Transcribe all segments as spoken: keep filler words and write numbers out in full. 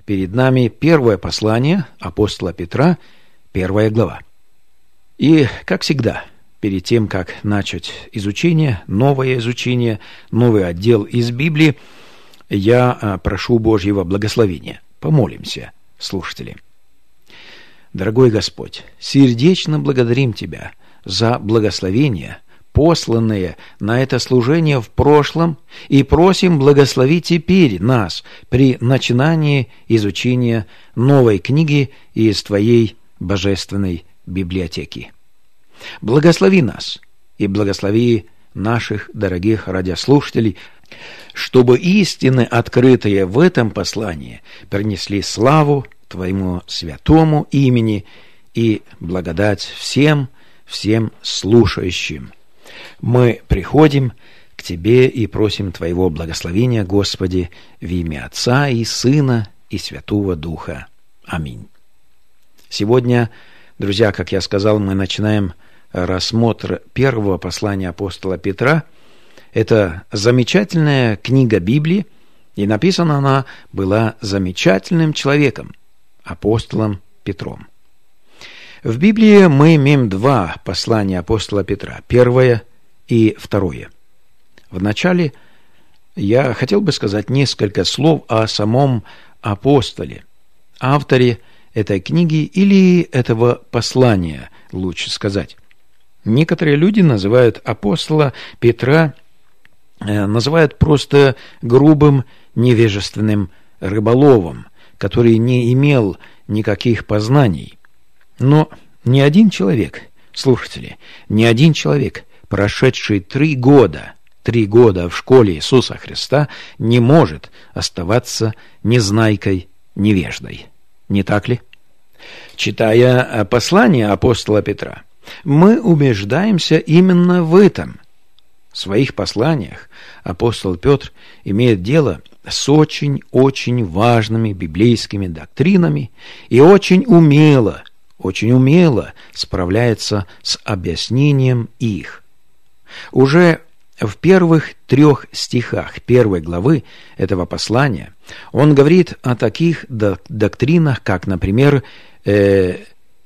перед нами первое послание апостола Петра, первая глава. И, как всегда, перед тем, как начать изучение, новое изучение, новый отдел из Библии, я прошу Божьего благословения. Помолимся, слушатели. Дорогой Господь, сердечно благодарим Тебя за благословение, посланные на это служение в прошлом, и просим благослови теперь нас при начинании изучения новой книги из Твоей божественной библиотеки. Благослови нас и благослови наших дорогих радиослушателей, чтобы истины, открытые в этом послании, принесли славу Твоему святому имени и благодать всем, всем слушающим. Мы приходим к Тебе и просим Твоего благословения, Господи, в имя Отца и Сына и Святого Духа. Аминь. Сегодня, друзья, как я сказал, мы начинаем рассмотр первого послания апостола Петра. Это замечательная книга Библии, и написана она была замечательным человеком, апостолом Петром. В Библии мы имеем два послания апостола Петра, первое и второе. Вначале я хотел бы сказать несколько слов о самом апостоле, авторе этой книги или этого послания, лучше сказать. Некоторые люди называют апостола Петра, э, называют просто грубым, невежественным рыболовом, который не имел никаких познаний. Но ни один человек, слушатели, ни один человек, прошедший три года, три года в школе Иисуса Христа, не может оставаться незнайкой, невеждой. Не так ли? Читая послание апостола Петра, мы убеждаемся именно в этом. В своих посланиях апостол Петр имеет дело с очень-очень важными библейскими доктринами и очень умело, очень умело справляется с объяснением их. Уже в первых трех стихах первой главы этого послания он говорит о таких доктринах, как, например, э,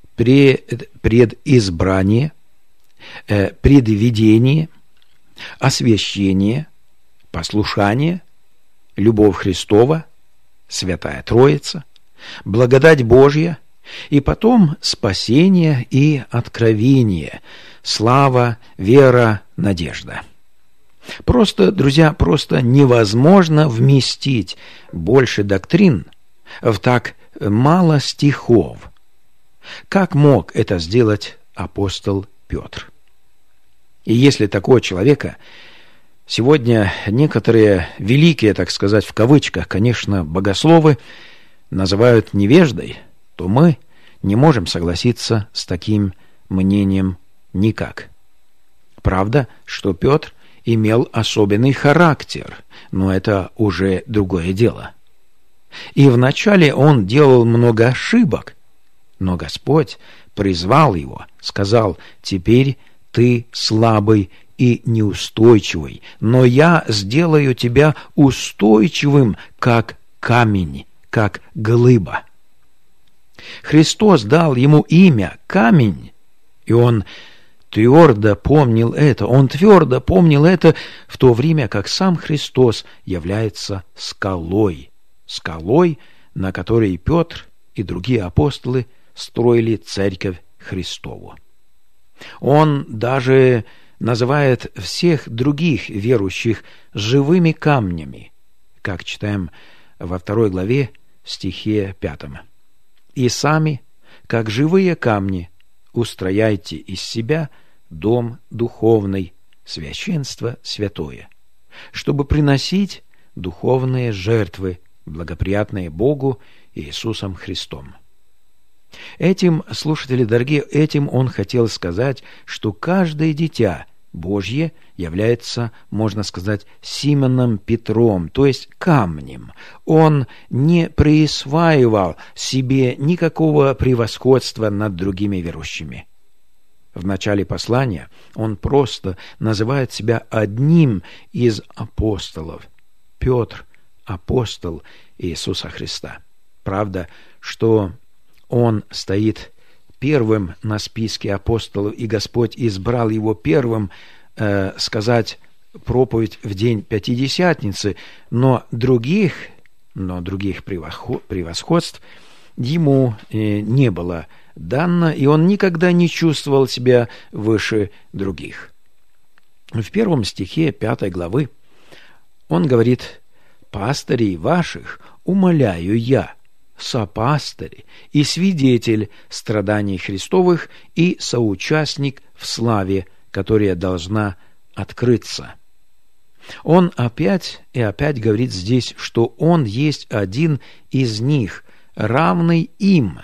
предизбрание, э, предвидение, освящение, послушание, любовь Христова, Святая Троица, благодать Божья, и потом спасение и откровение, слава, вера, надежда. Просто, друзья, просто невозможно вместить больше доктрин в так мало стихов. Как мог это сделать апостол Петр? И если такого человека сегодня некоторые великие, так сказать, в кавычках, конечно, богословы называют невеждой, то мы не можем согласиться с таким мнением никак. Правда, что Петр имел особенный характер, но это уже другое дело. И вначале он делал много ошибок, но Господь призвал его, сказал: «Теперь ты слабый и неустойчивый, но я сделаю тебя устойчивым, как камень, как глыба». Христос дал ему имя «Камень», и он твердо помнил это, он твердо помнил это в то время, как сам Христос является скалой, скалой, на которой Петр и другие апостолы строили церковь Христову. Он даже называет всех других верующих живыми камнями, как читаем во второй главе, стихе пятом. «И сами, как живые камни, устрояйте из себя дом духовный, священство святое, чтобы приносить духовные жертвы, благоприятные Богу Иисусом Христом». Этим, слушатели дорогие, этим он хотел сказать, что каждое дитя Божье является, можно сказать, Симоном Петром, то есть камнем. Он не присваивал себе никакого превосходства над другими верующими. В начале послания он просто называет себя одним из апостолов. Петр – апостол Иисуса Христа. правда, что он стоит первым на списке апостолов, и Господь избрал его первым э, сказать проповедь в день Пятидесятницы, но других, но других превосходств ему э, не было дано, и он никогда не чувствовал себя выше других. В первом стихе пятой главы он говорит: «Пастырей ваших умоляю я, сопастырь и свидетель страданий Христовых и соучастник в славе, которая должна открыться». Он опять и опять говорит здесь, что он есть один из них, равный им.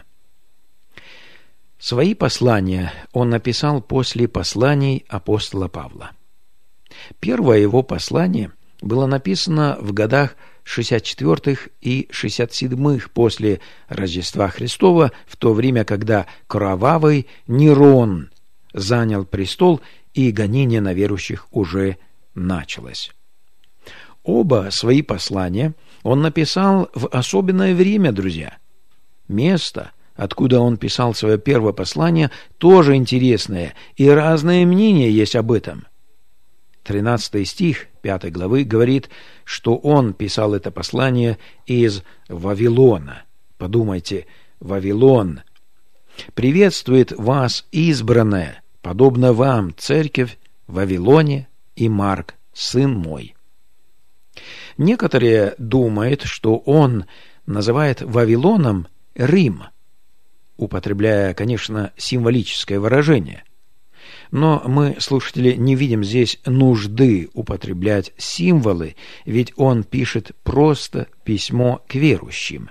Свои послания он написал после посланий апостола Павла. Первое его послание было написано в годах шестьдесят четвёртых и шестьдесят седьмых после Рождества Христова, в то время, когда кровавый Нерон занял престол и гонение на верующих уже началось. Оба свои послания он написал в особенное время, друзья. Место, откуда он писал свое первое послание, тоже интересное, и разные мнения есть об этом. тринадцатый стих пятой главы говорит, что он писал это послание из Вавилона. Подумайте, Вавилон. «Приветствует вас избранная, подобно вам, церковь в Вавилоне и Марк, сын мой». Некоторые думают, что он называет Вавилоном Рим, употребляя, конечно, символическое выражение. Но мы, слушатели, не видим здесь нужды употреблять символы, ведь он пишет просто письмо к верующим.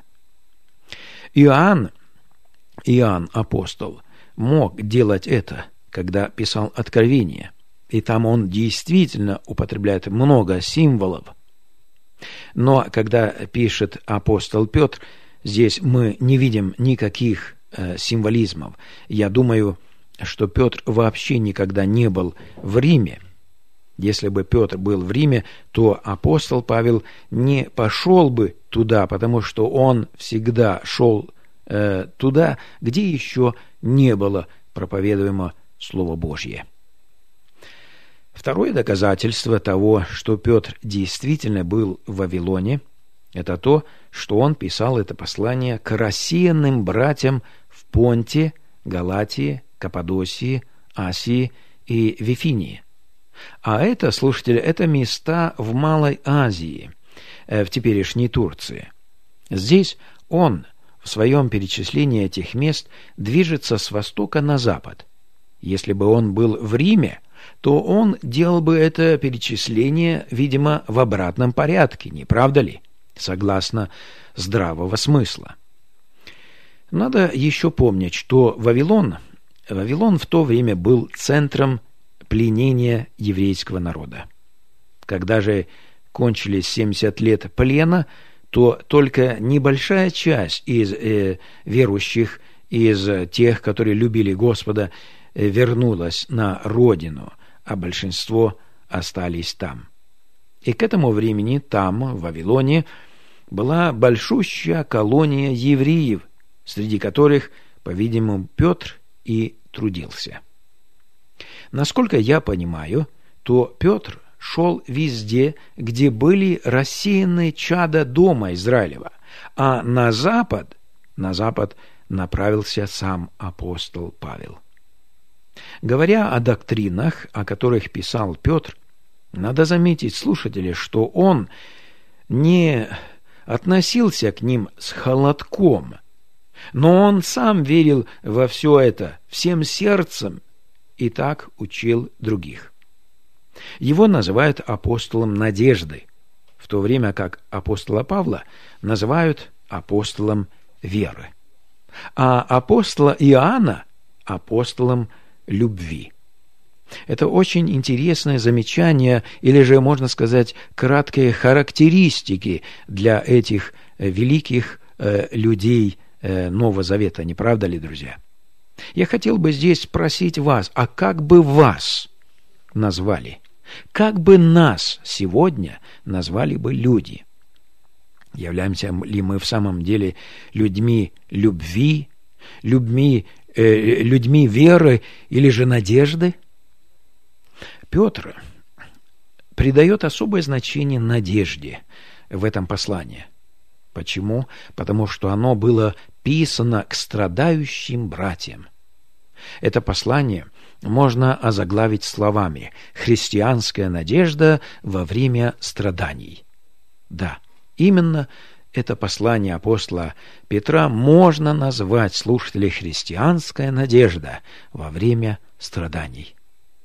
Иоанн, Иоанн, апостол, мог делать это, когда писал Откровение, и там он действительно употребляет много символов. Но когда пишет апостол Петр, здесь мы не видим никаких э, символизмов. Я думаю, что Петр вообще никогда не был в Риме. Если бы Петр был в Риме, то апостол Павел не пошел бы туда, потому что он всегда шел э, туда, где еще не было проповедуемо Слово Божье. Второе доказательство того, что Петр действительно был в Вавилоне, это то, что он писал это послание к рассеянным братьям в Понте, Галатии, Каппадосии, Асии и Вифинии. А это, слушатели, это места в Малой Азии, в теперешней Турции. Здесь он в своем перечислении этих мест движется с востока на запад. Если бы он был в Риме, то он делал бы это перечисление, видимо, в обратном порядке, не правда ли? Согласно здравого смысла. Надо еще помнить, что Вавилон, Вавилон в то время был центром пленения еврейского народа. Когда же кончились семьдесят лет плена, то только небольшая часть из э, верующих, из тех, которые любили Господа, э, вернулась на родину, а большинство остались там. И к этому времени там, в Вавилоне, была большущая колония евреев, среди которых, по-видимому, Петр и трудился. Насколько я понимаю, то Петр шел везде, где были рассеяны чада дома Израилева, а на запад, на запад направился сам апостол Павел. Говоря о доктринах, о которых писал Петр, надо заметить, слушатели, что он не относился к ним с холодком, но он сам верил во все это всем сердцем и так учил других. Его называют апостолом надежды, в то время как апостола Павла называют апостолом веры, а апостола Иоанна апостолом любви. Это очень интересное замечание, или же, можно сказать, краткие характеристики для этих великих э, людей э, Нового Завета, не правда ли, друзья? Я хотел бы здесь спросить вас, а как бы вас назвали? Как бы нас сегодня назвали бы люди? Являемся ли мы в самом деле людьми любви, людьми, э, людьми веры или же надежды? Петр придает особое значение надежде в этом послании. Почему? Потому что оно было писано к страдающим братьям. Это послание можно озаглавить словами «Христианская надежда во время страданий». Да, именно это послание апостола Петра можно назвать, слушатели, «Христианская надежда во время страданий».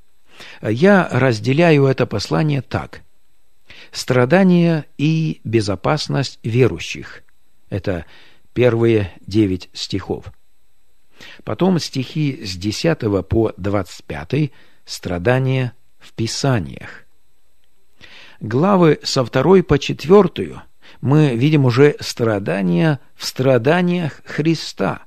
Я разделяю это послание так. Страдания и безопасность верующих. Это первые девять стихов. Потом стихи с десятого по двадцать пятый страдания в Писаниях. Главы со второй по четвертую мы видим уже страдания в страданиях Христа.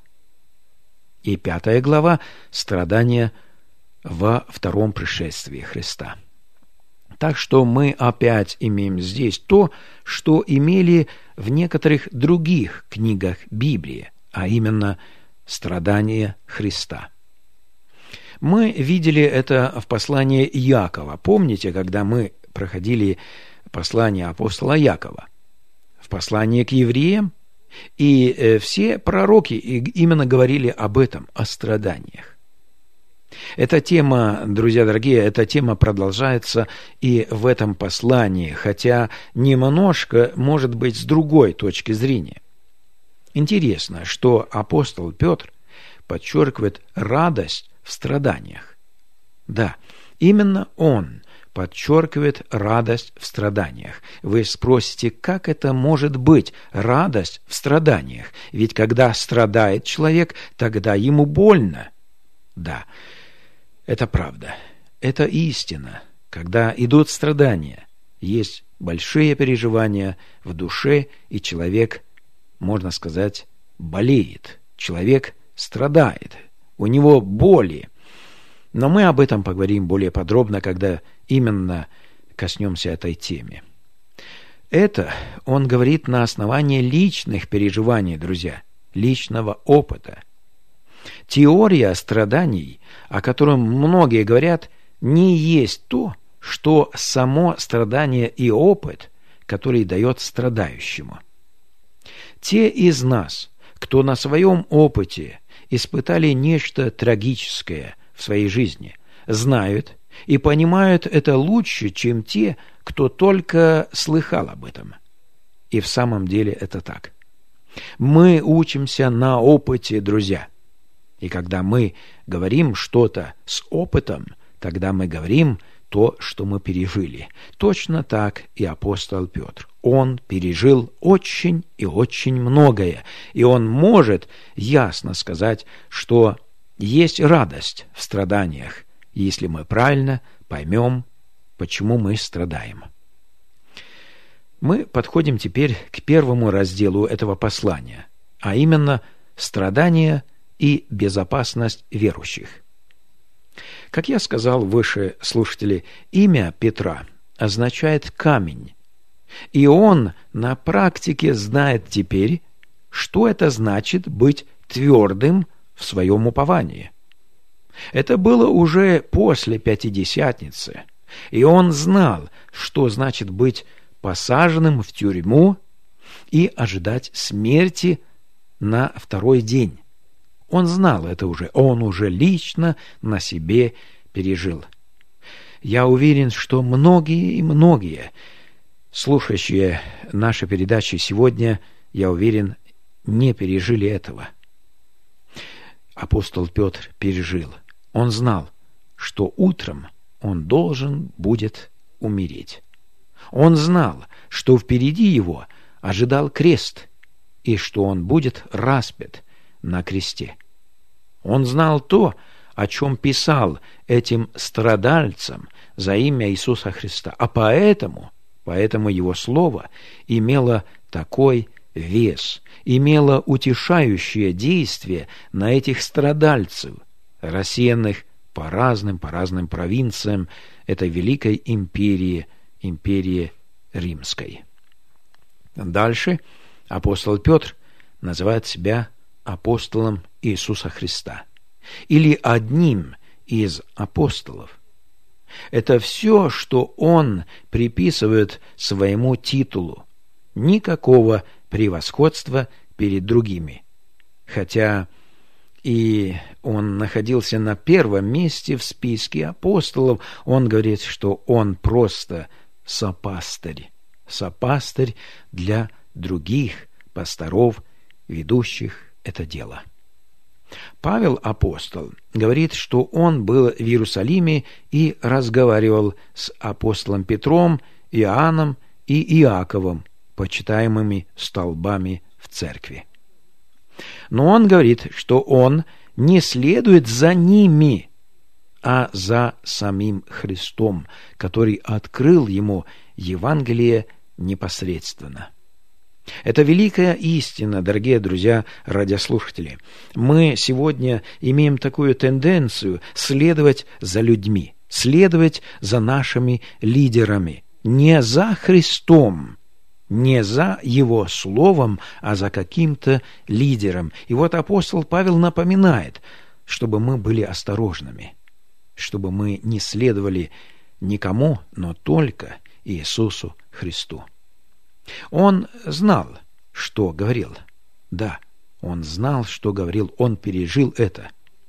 И пятая глава страдания во втором пришествии Христа. Так что мы опять имеем здесь то, что имели в некоторых других книгах Библии, а именно страдания Христа. Мы видели это в послании Иакова. Помните, когда мы проходили послание апостола Иакова? В послании к евреям. И все пророки именно говорили об этом, о страданиях. Эта тема, друзья дорогие, эта тема продолжается и в этом послании, хотя немножко, может быть, с другой точки зрения. Интересно, что апостол Петр подчеркивает радость в страданиях. Да, именно он подчеркивает радость в страданиях. Вы спросите, как это может быть радость в страданиях? Ведь когда страдает человек, тогда ему больно. Да, это правда, это истина. Когда идут страдания, есть большие переживания в душе, и человек, можно сказать, болеет. Человек страдает, у него боли. Но мы об этом поговорим более подробно, когда именно коснемся этой темы. Это он говорит на основании личных переживаний, друзья, личного опыта. Теория страданий, о котором многие говорят, не есть то, что само страдание и опыт, который дает страдающему. Те из нас, кто на своем опыте испытали нечто трагическое в своей жизни, знают и понимают это лучше, чем те, кто только слыхал об этом. И в самом деле это так. Мы учимся на опыте, друзья. И когда мы говорим что-то с опытом, тогда мы говорим то, что мы пережили. Точно так и апостол Петр. Он пережил очень и очень многое. И он может ясно сказать, что есть радость в страданиях, если мы правильно поймем, почему мы страдаем. Мы подходим теперь к первому разделу этого послания, а именно страдания и безопасность верующих. Как я сказал выше, слушатели, имя Петра означает «камень», и он на практике знает теперь, что это значит быть твердым в своем уповании. Это было уже после Пятидесятницы, и он знал, что значит быть посаженным в тюрьму и ожидать смерти на второй день. Он знал это уже, он уже лично на себе пережил. Я уверен, что многие и многие, слушающие наши передачи сегодня, я уверен, не пережили этого. Апостол Петр пережил. Он знал, что утром он должен будет умереть. Он знал, что впереди его ожидал крест, и что он будет распят на кресте. Он знал то, о чем писал этим страдальцам за имя Иисуса Христа, а поэтому, поэтому его слово имело такой вес, имело утешающее действие на этих страдальцев, рассеянных по разным, по разным провинциям этой великой империи, империи Римской. Дальше апостол Петр называет себя апостолом Иисуса Христа или одним из апостолов. Это все, что он приписывает своему титулу. Никакого превосходства перед другими. Хотя и он находился на первом месте в списке апостолов, он говорит, что он просто сопастырь. Сопастырь для других пасторов, ведущих это дело. Павел апостол говорит, что он был в Иерусалиме и разговаривал с апостолом Петром, Иоанном и Иаковом, почитаемыми столбами в церкви. Но он говорит, что он не следует за ними, а за самим Христом, который открыл ему Евангелие непосредственно. Это великая истина, дорогие друзья, радиослушатели. Мы сегодня имеем такую тенденцию следовать за людьми, следовать за нашими лидерами, не за Христом, не за Его Словом, а за каким-то лидером. И вот апостол Павел напоминает, чтобы мы были осторожными, чтобы мы не следовали никому, но только Иисусу Христу. Он знал, что говорил. Да, он знал, что говорил, он пережил это.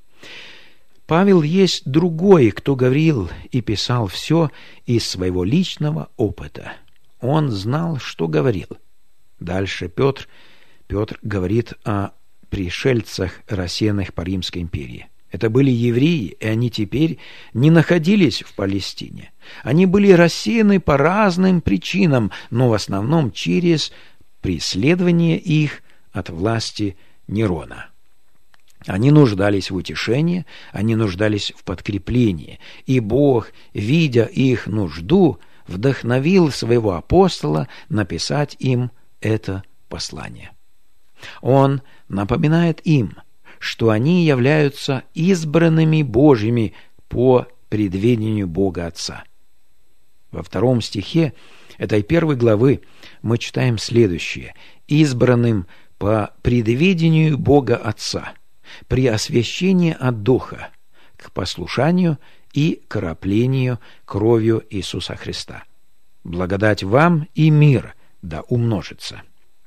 Павел есть другой, кто говорил и писал все из своего личного опыта. Он знал, что говорил. Дальше Петр, Петр говорит о пришельцах, рассеянных по Римской империи. Это были евреи, и они теперь не находились в Палестине. Они были рассеяны по разным причинам, но в основном через преследование их от власти Нерона. Они нуждались в утешении, они нуждались в подкреплении, и Бог, видя их нужду, вдохновил своего апостола написать им это послание. Он напоминает им, что они являются избранными Божьими по предведению Бога Отца. Во втором стихе этой первой главы мы читаем следующее: «Избранным по предведению Бога Отца, при освящении от Духа, к послушанию и краплению кровью Иисуса Христа. Благодать вам и мир да умножится».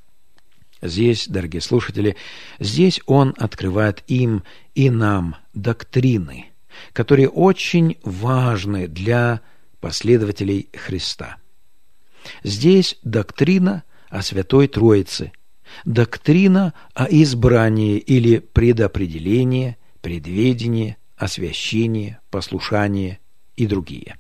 Здесь, дорогие слушатели, здесь он открывает им и нам доктрины, которые очень важны для последователей Христа. Здесь доктрина о Святой Троице, доктрина о избрании или предопределении, предведении, освящении, послушании и другие.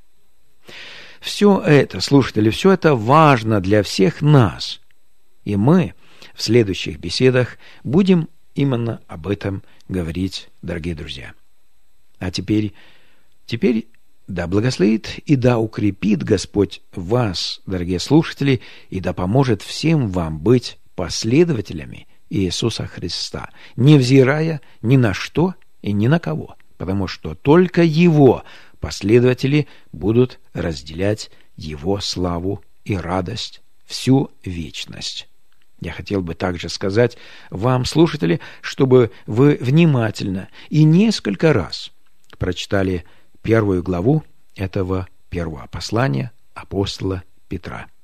Все это, слушатели, все это важно для всех нас, и мы в следующих беседах будем именно об этом говорить, дорогие друзья. А теперь, теперь да благословит и да укрепит Господь вас, дорогие слушатели, и да поможет всем вам быть последователями Иисуса Христа, невзирая ни на что и ни на кого, потому что только Его последователи будут разделять Его славу и радость всю вечность. Я хотел бы также сказать вам, слушатели, чтобы вы внимательно и несколько раз прочитали первую главу этого первого послания апостола Петра.